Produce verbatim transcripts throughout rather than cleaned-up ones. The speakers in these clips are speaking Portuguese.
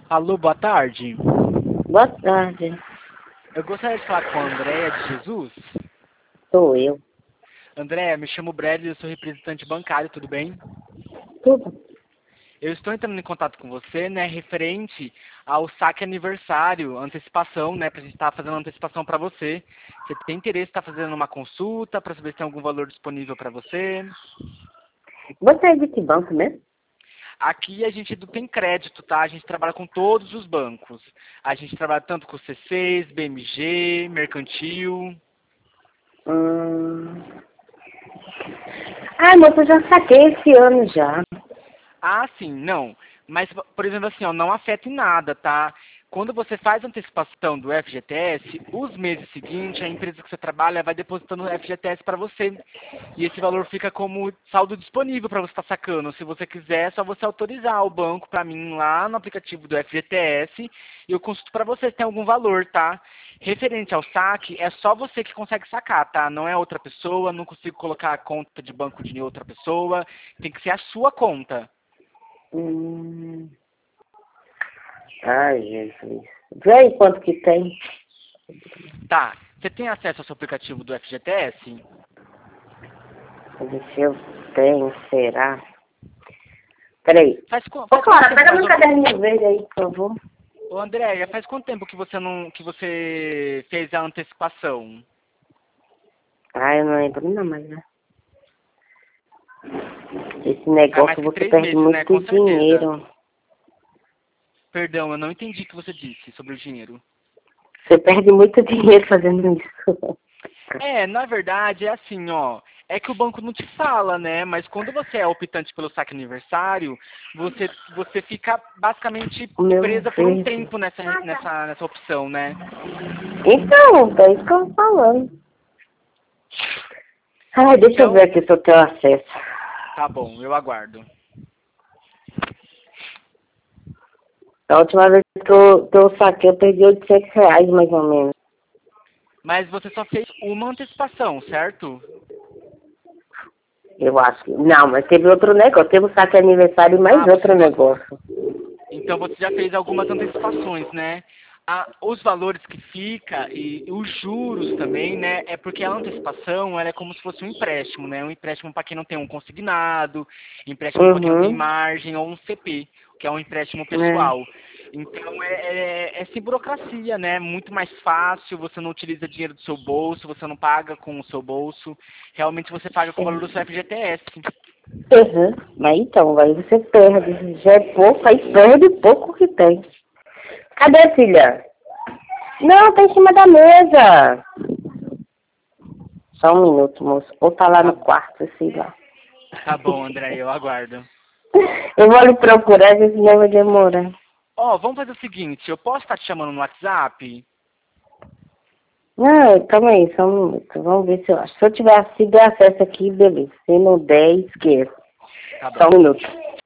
Alô, boa tarde. Boa tarde. Eu gostaria de falar com a Andréia de Jesus. Sou eu. Andréia, me chamo Bradley, eu sou representante bancário, tudo bem? Tudo. Eu estou entrando em contato com você, né, referente ao saque aniversário, antecipação, né, pra gente estar fazendo antecipação para você. Você tem interesse em estar fazendo uma consulta para saber se tem algum valor disponível para você? Você é de que banco mesmo? Aqui a gente não tem crédito, tá? A gente trabalha com todos os bancos. A gente trabalha tanto com C seis, B M G, Mercantil. Hum... Ah, moça, eu já saquei esse ano já. Ah, sim, não. Mas, por exemplo, assim, ó, não afeta em nada, tá? Quando você faz a antecipação do F G T S, os meses seguintes, a empresa que você trabalha vai depositando o F G T S para você. E esse valor fica como saldo disponível para você estar sacando. Se você quiser, é só você autorizar o banco para mim lá no aplicativo do F G T S e eu consulto para você se tem algum valor, tá? Referente ao saque, é só você que consegue sacar, tá? Não é outra pessoa, não consigo colocar a conta de banco de outra pessoa, tem que ser a sua conta. Hum... Ai, Jesus. Vê aí quanto que tem. Tá, você tem acesso ao seu aplicativo do F G T S? Deixa eu tenho, será? Peraí. Faz, qu- Ô, faz quanto Clara, tempo pega mais meu ou menos? caderninho verde aí, por favor. Ô Andréia, faz quanto tempo que você não que você fez a antecipação? Ah, eu não lembro não, mas né? Esse Faz mais negócio que você três perde meses, né? muito Com certeza. dinheiro. Perdão, eu não entendi o que você disse sobre o dinheiro. Você perde muito dinheiro fazendo isso. É, na verdade, é assim, ó. É que o banco não te fala, né? Mas quando você é optante pelo saque aniversário, você, você fica basicamente O meu presa por um verde. tempo nessa, nessa, nessa opção, né? Então, é isso que eu tô falando. Ai, deixa eu ver Então, aqui se eu tenho acesso. tá bom, eu aguardo. A última vez que eu, que eu saquei, eu perdi oitocentos reais, mais ou menos. Mas você só fez uma antecipação, certo? Eu acho que... Não, mas teve outro negócio. Teve o saque aniversário e mais Ah, você outro não... negócio. Então você já fez algumas antecipações, né? Ah, os valores que fica e os juros também, né? É porque a antecipação ela é como se fosse um empréstimo, né? Um empréstimo para quem não tem um consignado, empréstimo para quem não tem Uhum. margem ou um C P, que é um empréstimo É. pessoal. Então é, é, é sem burocracia, né? Muito mais fácil, você não utiliza dinheiro do seu bolso, você não paga com o seu bolso, realmente você paga com o valor do seu F G T S. Uhum. Mas então, aí você perde. Já é pouco, aí perde pouco que tem. Cadê, filha? Não, tá em cima da mesa. Só um minuto, moço. Ou tá lá Tá, no quarto, sei lá. tá bom, André, eu aguardo. Eu vou lhe procurar, senão vai demorar. Ó, vamos fazer o seguinte, eu posso estar te chamando no WhatsApp? Não, calma aí, só um minuto. Vamos ver se eu acho. Se eu tiver se der acesso aqui, beleza. Se não der, esqueça. Tá Só bom. um minuto.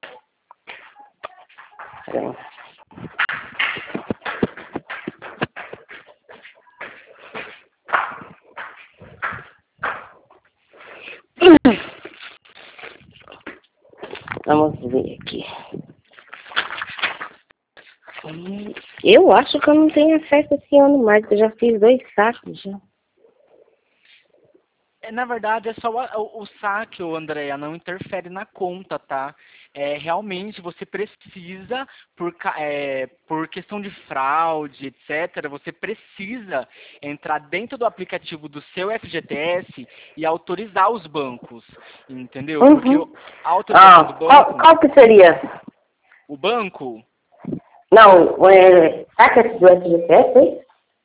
Peraí. Vamos ver aqui. Hum, Eu acho que eu não tenho acesso esse ano mais, eu já fiz dois saques já. É, na verdade, é só o, o, o saque, ô, Andréia, não interfere na conta, tá? É, realmente, você precisa, por, ca- é, por questão de fraude, etcétera, você precisa entrar dentro do aplicativo do seu F G T S e autorizar os bancos, entendeu? Porque o- Uhum. a autorização do Ah, qual, banco, qual que seria? o banco, Não, é, saque do F G T S, hein?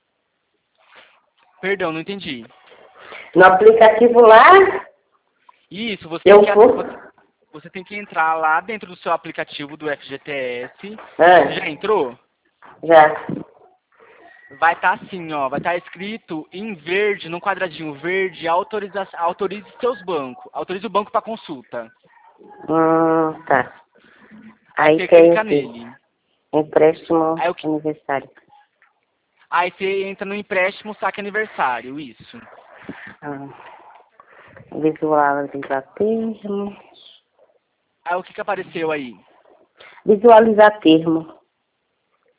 perdão, não entendi. No aplicativo lá, Isso, você tem eu que, vou... você, você tem que entrar lá dentro do seu aplicativo do F G T S. Você já Ah, entrou? já. Vai estar assim, ó, vai estar escrito em verde, num quadradinho verde, autoriza, autorize seus bancos. Autorize o banco para consulta. Hum, tá. Aí Aí você tem clica aqui, nele. empréstimo Aí, o que- aniversário. aí você entra no empréstimo saque aniversário, isso. Ah, visualizar termo. Aí o que que apareceu aí? Visualizar termo.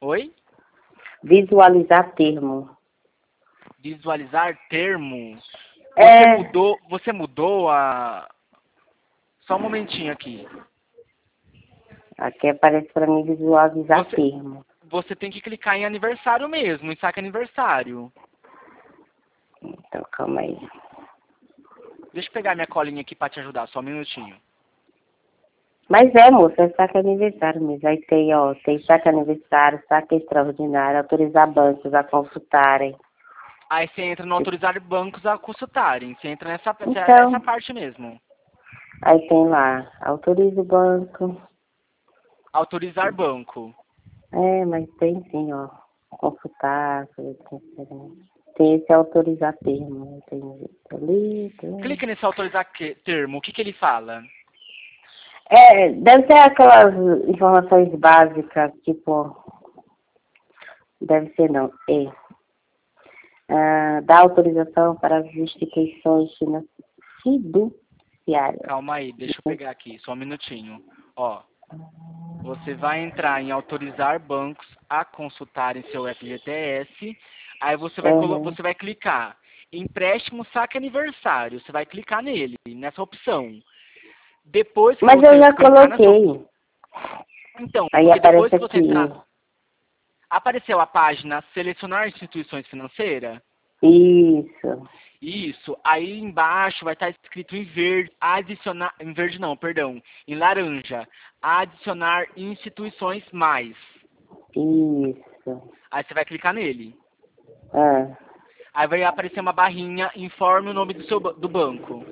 Oi? Visualizar termo. Visualizar termo. Você É. mudou, você mudou a... Só um momentinho aqui. Aqui aparece pra mim visualizar Você, termo. você tem que clicar em aniversário mesmo, em saque aniversário. Então, calma aí. Deixa eu pegar minha colinha aqui pra te ajudar, só um minutinho. Mas é, moça, é saque aniversário mesmo. Aí tem, ó, tem saque aniversário, saque extraordinário, autorizar bancos a consultarem. Aí você entra no autorizar bancos a consultarem. Você entra nessa, Então, essa parte mesmo. aí tem lá, autoriza o banco. Autorizar banco. É, mas tem sim, ó. Consultar, tem esse autorizar termo. Tem ali, tem... Clique nesse autorizar que- termo. O que, que ele fala? É, deve ser aquelas informações básicas, tipo. Deve ser não, é. Ah, dá autorização para as instituições fiduciárias. Calma aí, deixa eu pegar aqui, só um minutinho. Ó, você vai entrar em autorizar bancos a consultarem seu F G T S. Aí você vai, colo- Uhum. você vai clicar empréstimo saque aniversário. Você vai clicar nele, nessa opção. Depois que Mas você eu já clicar nessa opção. coloquei. Então, Aí porque depois aparece que você aqui. entrar. Apareceu a página selecionar instituições financeiras? Isso. Isso. Aí embaixo vai estar escrito em verde, adicionar, em verde não, perdão, em laranja, adicionar instituições mais. Isso. Aí você vai clicar nele. Ah. Aí vai aparecer uma barrinha, informe o nome do seu ba- do banco.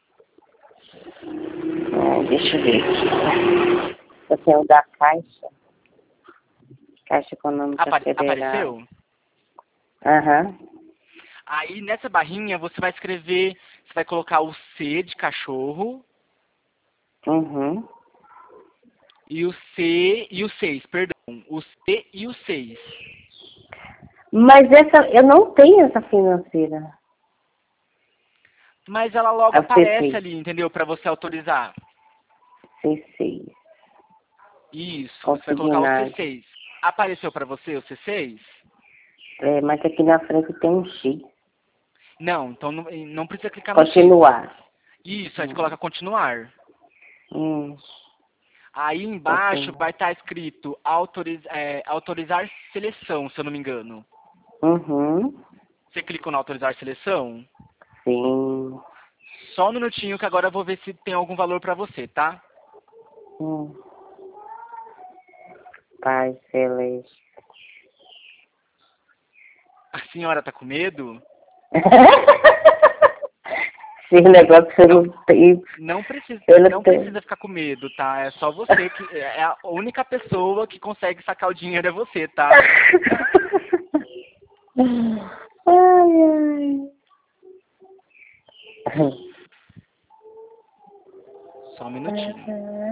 Ah, deixa eu ver aqui. Eu tenho o da Caixa. Caixa Econômica Apare- Federal. apareceu? Aham. Aí nessa barrinha você vai escrever, você vai colocar o C de cachorro Uhum. e o C e o seis, perdão, o C e o seis. Mas essa, eu não tenho essa financeira. Mas ela logo É o aparece C seis. ali, entendeu? Para você autorizar. C seis. Isso, você vai colocar o C seis. Apareceu para você o C seis? É, mas aqui na frente tem um X. Não, então não, não precisa clicar no X. Continuar. Isso, a gente coloca continuar. Hum. Aí embaixo Ok. vai estar escrito autoriz, é, autorizar seleção, se eu não me engano. Uhum. Você clicou no autorizar seleção? Sim. Só um minutinho que agora eu vou ver se tem algum valor para você, tá? Hum. Pai Celeste. A senhora tá com medo? Esse negócio que você Não, não tem. não precisa, Eu não não tenho. precisa ficar com medo, tá? É só você que é a única pessoa que consegue sacar o dinheiro é você, tá? Ai, ai. Só um minutinho.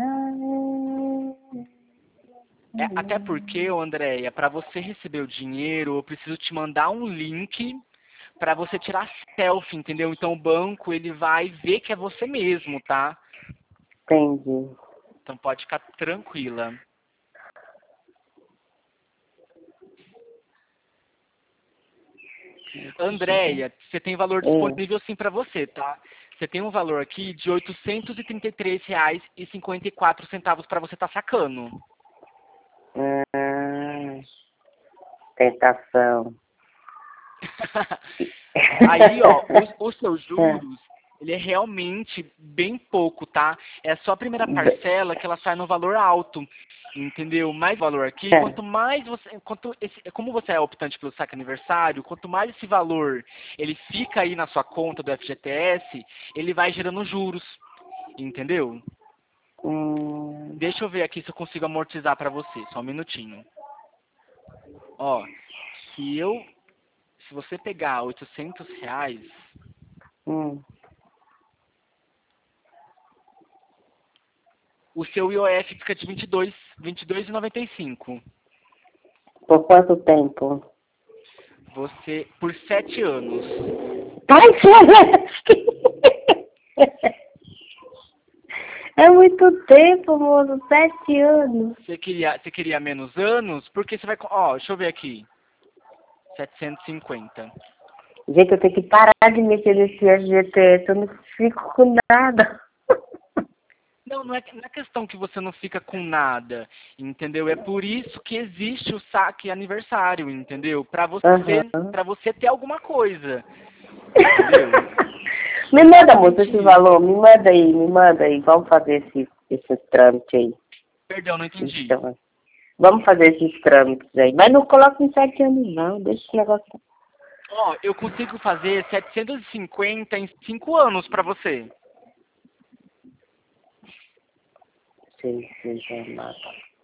É, até porque, ô Andréia, para você receber o dinheiro, eu preciso te mandar um link para você tirar selfie, entendeu? Então o banco ele vai ver que é você mesmo, tá? Entendi. Então pode ficar tranquila. Andréia, você tem valor É. disponível sim para você, tá? Você tem um valor aqui de oitocentos e trinta e três reais e cinquenta e quatro centavos para você estar tá sacando. Ah, tentação. Aí, ó, os, os seus É. juros, ele é realmente bem pouco, tá? É só a primeira parcela que ela sai no valor alto, entendeu? Mais valor aqui, É. quanto mais você, quanto esse, como você é optante pelo saque aniversário, quanto mais esse valor ele fica aí na sua conta do F G T S, ele vai gerando juros, entendeu? Hum. Deixa eu ver aqui se eu consigo amortizar pra você, só um minutinho. Ó, se eu, se você pegar oitocentos reais, Hum. o seu I O F fica de vinte e dois, vinte e dois e noventa e cinco. Por quanto tempo? Você, por sete anos. Pai Celeste! É muito tempo, moço. Sete anos. Você queria, você queria menos anos? Porque você vai... Ó, deixa eu ver aqui. setecentos e cinquenta. Gente, eu tenho que parar de mexer nesse F G T S. Eu não fico com nada. Não, não é, não é questão que você não fica com nada, entendeu? É por isso que existe o saque aniversário, entendeu? Pra você, Uhum. pra você ter alguma coisa, entendeu? Me manda, moça, esse valor. Me manda aí, me manda aí. Vamos fazer esse, esse trâmite aí. Perdão, não entendi. Então, vamos fazer esses trâmites aí. Mas não coloca em sete anos, não. Deixa esse negócio. Ó, eu consigo fazer setecentos e cinquenta em cinco anos pra você. Seis, seis, nove.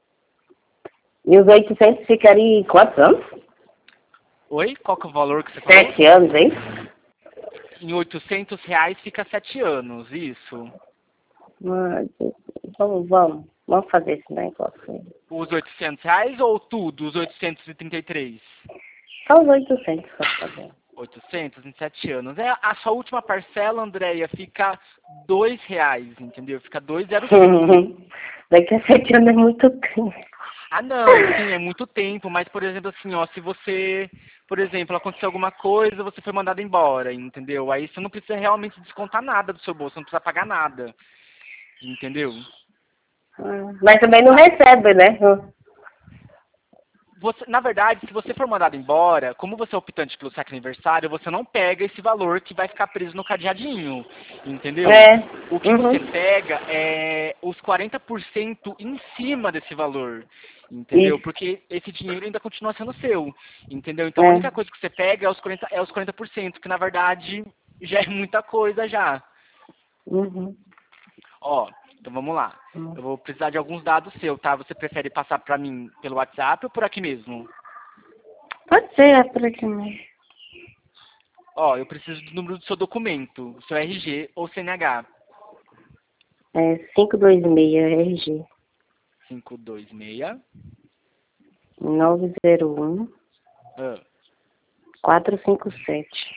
E os oitocentos ficaria em quantos anos? Oi? Qual que é o valor que você falou? Sete anos, hein? Em oitocentos reais fica sete anos, isso. Mas, vamos, vamos. Vamos fazer esse negócio aí. Os oitocentos reais ou tudo, os oitocentos e trinta e três? Só os oitocentos pra fazer. oitocentos em sete anos. É, a sua última parcela, Andréia, fica dois reais, entendeu? Fica dois zero cinco. Daqui a sete anos é muito tempo. Ah, não, sim, é muito tempo, mas, por exemplo, assim, ó, se você, por exemplo, aconteceu alguma coisa, você foi mandado embora, entendeu? Aí você não precisa realmente descontar nada do seu bolso, não precisa pagar nada, entendeu? Mas também não recebe, né? Você, na verdade, se você for mandado embora, como você é optante pelo saque aniversário, você não pega esse valor que vai ficar preso no cadeadinho, entendeu? É. O que Uhum. você pega é os quarenta por cento em cima desse valor, entendeu? Isso. Porque esse dinheiro ainda continua sendo seu, entendeu? Então É. a única coisa que você pega é os quarenta, é os quarenta por cento, que na verdade já é muita coisa já. Uhum. Ó, então vamos lá. Uhum. Eu vou precisar de alguns dados seus, tá? Você prefere passar pra mim pelo WhatsApp ou por aqui mesmo? Pode ser, é por aqui mesmo. Ó, eu preciso do número do seu documento, seu R G ou C N H. É cinco dois seis R G. cinco dois seis. nove zero um Ah, quatro cinco sete.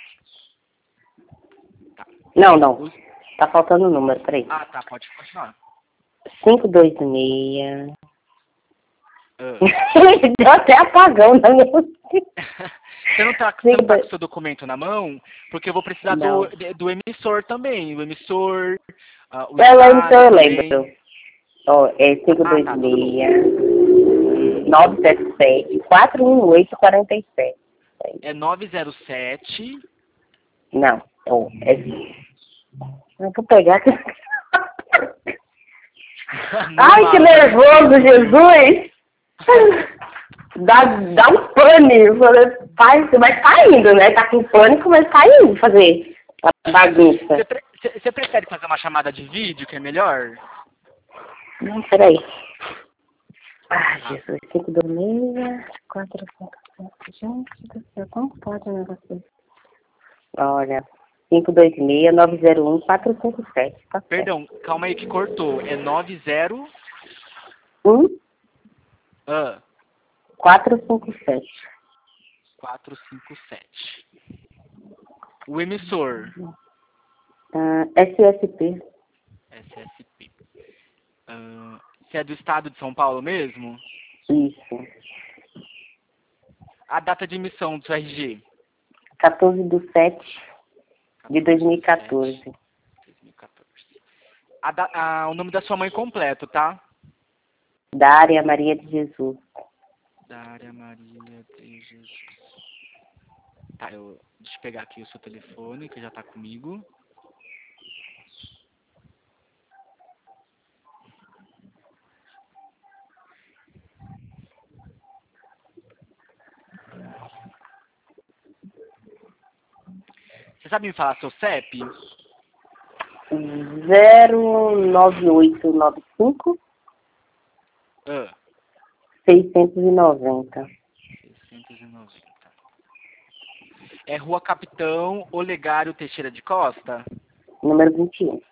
tá. Não, não. Os- Tá faltando o número, peraí. Ah, tá, pode continuar. cinco dois seis. Ah. Deu até apagão na minha. Você não tá, você não tá com o seu documento na mão? Porque eu vou precisar do, Não. do emissor também. O emissor, ah, o Eu lembro, estado eu também. lembro. Ó, é cinco Ah, dois tá, tudo bom. seis nove sete sete quatro um oito quatro sete. É nove zero sete. Não, ó, é. Eu vou pegar aqui. Ai, que Normal, tá nervoso, difícil. Jesus! Dá, dá um pânico. Eu falei, pai, você vai tá indo, né? Tá com pânico, mas tá indo fazer a bagunça. Você, pre- você- você prefere fazer uma chamada de vídeo, que é melhor? Não, peraí. Ah, Jesus, cinco dois seis, quatro cinco sete. Gente do céu, como pode um negócio desse? Olha, cinco dois seis nove zero um quatro cinco sete. Tá certo. Perdão, calma aí que cortou. É nove zero. um Ah, quatro cinco sete. quatro cinco sete. O emissor. Ah, S S P. S S P. Ah, você é do estado de São Paulo mesmo? Isso. A data de emissão do seu R G? quatorze de sete de dois mil e quatorze. dois mil e quatorze. A da- a- o nome da sua mãe completo, tá? Dária Maria de Jesus. Dária Maria de Jesus. Tá, eu, deixa eu pegar aqui o seu telefone, que já tá comigo. Você sabe me falar seu C E P? zero nove oito nove cinco Ah, seiscentos e noventa. seiscentos e noventa. É Rua Capitão Olegário Teixeira de Costa? Número vinte e um.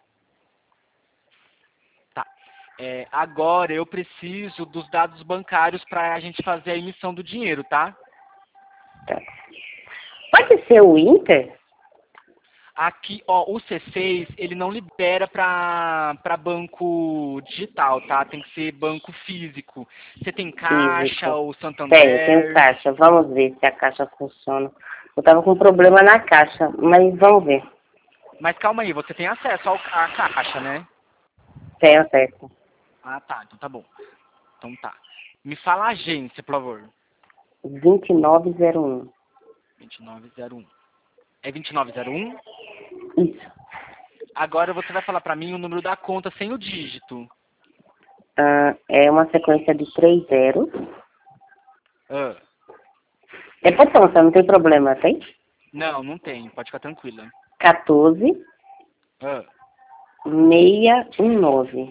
Tá. É, agora eu preciso dos dados bancários para a gente fazer a emissão do dinheiro, tá? Tá. Pode ser o Inter? Aqui, ó, o C seis, ele não libera para para banco digital, tá? Tem que ser banco físico. Você tem Caixa Físico. ou Tenho, tenho Santander? caixa. Vamos ver se a caixa funciona. Eu tava com problema na caixa, mas vamos ver. Mas calma aí, você tem acesso ao, à Caixa, né? Tenho acesso. Ah, tá. Então tá bom. Então tá. Me fala a agência, por favor. vinte e nove zero um. vinte e nove zero um. É vinte e nove zero um? Isso. Agora você vai falar pra mim o número da conta sem o dígito. Ah, é uma sequência de três zeros. Ah. É poupança, não tem problema, tem? Não, não tem. Pode ficar tranquila. quatorze, Ah. seiscentos e dezenove.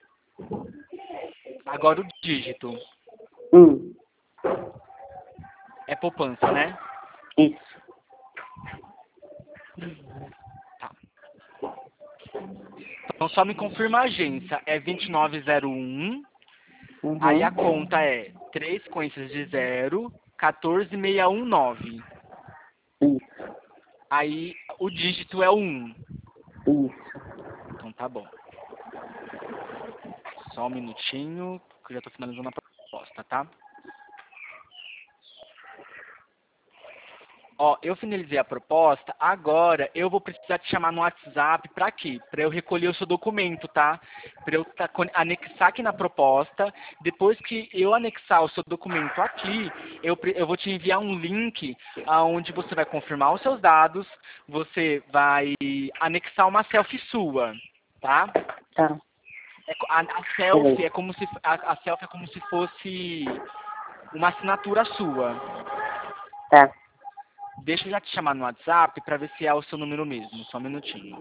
Agora o dígito. Um. É poupança, né? Isso. Tá. Então só me confirma a agência. É vinte e nove zero um. Uhum. Aí a conta é três sequências de zero, quatorze, seiscentos e dezenove. Isso. Aí o dígito é o um. Isso. Então tá bom. Só um minutinho, que eu já tô finalizando a proposta, tá? Ó, eu finalizei a proposta, agora eu vou precisar te chamar no WhatsApp pra quê? Pra eu recolher o seu documento, tá? Pra eu tá, anexar aqui na proposta. Depois que eu anexar o seu documento aqui, eu, eu vou te enviar um link aonde você vai confirmar os seus dados, você vai anexar uma selfie sua, tá? Tá. É co- a, a selfie é como se a, a selfie é como se fosse uma assinatura sua. Tá. Deixa eu já te chamar no WhatsApp para ver se é o seu número mesmo. Só um minutinho.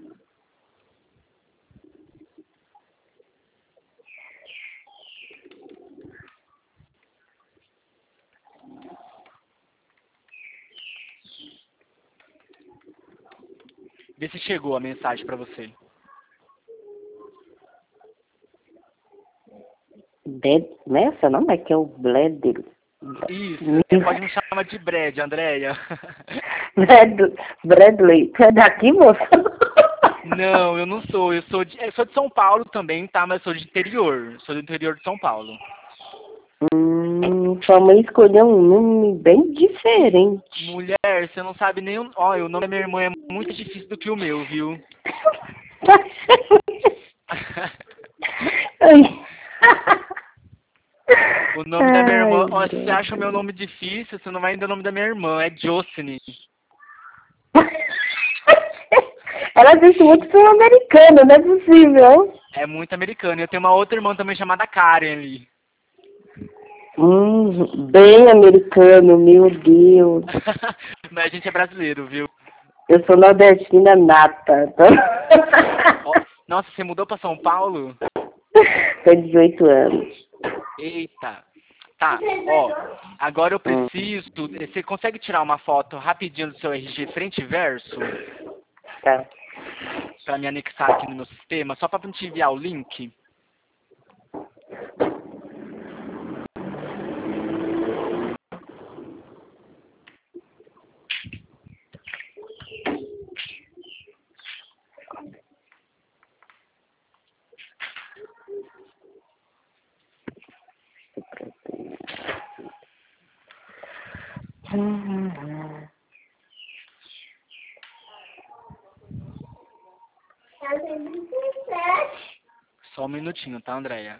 Vê se chegou a mensagem para você. Bed... Não é essa não? É que é o Bled... Isso, você pode me chamar de Brad, Andréia. Brad... Bradley. Tu é daqui, moça? Não, eu não sou. Eu sou de, eu sou de São Paulo também, tá? Mas eu sou de interior. Sou do interior de São Paulo. Hum, sua mãe escolheu um nome bem diferente. Mulher, você não sabe nem o... Ó, o nome da minha irmã é muito difícil do que o meu, viu? Ai. O nome da minha irmã... Ai, Ó, se você Deus. acha o meu nome difícil, você não vai entender o nome da minha irmã. É Jocelyne. Ela disse muito filme americano, não é possível. É muito americano. E eu tenho uma outra irmã também chamada Karen ali. Hum, bem americano, meu Deus. Mas a gente é brasileiro, viu? Eu sou nordestina nata. Tá? Ó, nossa, você mudou pra São Paulo? Tenho dezoito anos. Eita. Tá, ó. Agora eu Hum. preciso... Você consegue tirar uma foto rapidinho do seu R G frente e verso? Tá. Pra me anexar aqui no meu sistema? Só pra te enviar o link? Só um minutinho, tá, Andréia?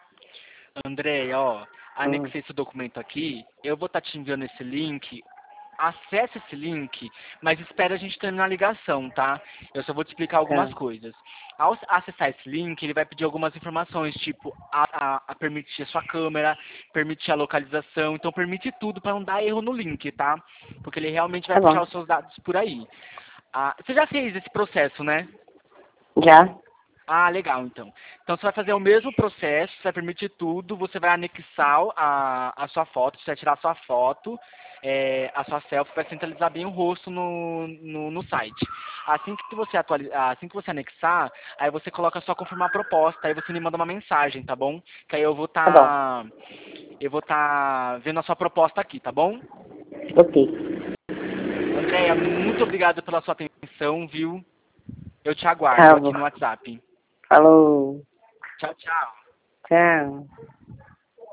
Andréia, ó. Anexei esse documento aqui. Eu vou estar te enviando esse link acesse esse link, mas espera a gente terminar a ligação, tá? Eu só vou te explicar algumas Tá. coisas. Ao acessar esse link, ele vai pedir algumas informações, tipo, a, a, a permitir a sua câmera, permitir a localização, então permite tudo para não dar erro no link, tá? Porque ele realmente vai Tá puxar bom. os seus dados por aí. Ah, você já fez esse processo, né? Já? Ah, legal, então. Então você vai fazer o mesmo processo, você vai permitir tudo, você vai anexar a, a sua foto, você vai tirar a sua foto, é, a sua selfie, vai centralizar bem o rosto no, no, no site. Assim que você atualizar, assim que você anexar, aí você coloca só confirmar a proposta, aí você me manda uma mensagem, tá bom? Que aí eu vou Tá bom. estar eu vou estar vendo a sua proposta aqui, tá bom? Ok. Andréia, muito obrigado pela sua atenção, viu? Eu te Tá aguardo aqui bom. no WhatsApp. Falou. Tchau, tchau. Tchau.